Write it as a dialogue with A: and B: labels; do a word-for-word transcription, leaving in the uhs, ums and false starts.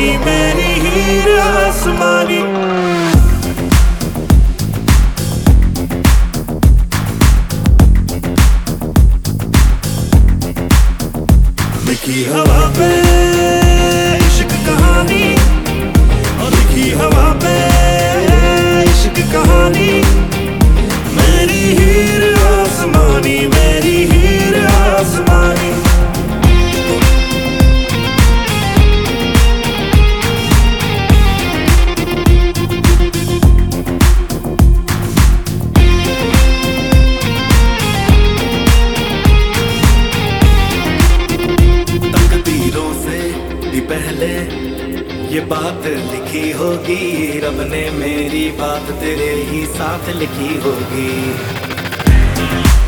A: आसमानी मेरी हीर आसमानी। लिखी हवा पे इश्क कहानी, और लिखी हवा पे इश्क कहानी। मेरी हीर आसमानी मेरी हीर आसमानी। तकदीरों से भी पहले ये बात लिखी होगी, रब ने मेरी बात तेरे ही साथ लिखी होगी।